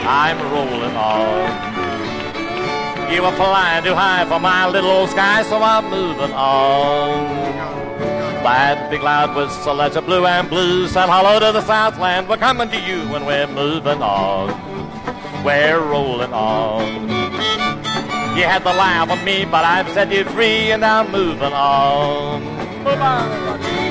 I'm rolling on. You were flying too high for my little old sky, so I'm moving on. That big loud whistle that's a blue and blue said hello to the Southland. We're coming to you when we're moving on. We're rolling on. You had to laugh on me, but I've set you free and I'm moving on. Move on, everybody.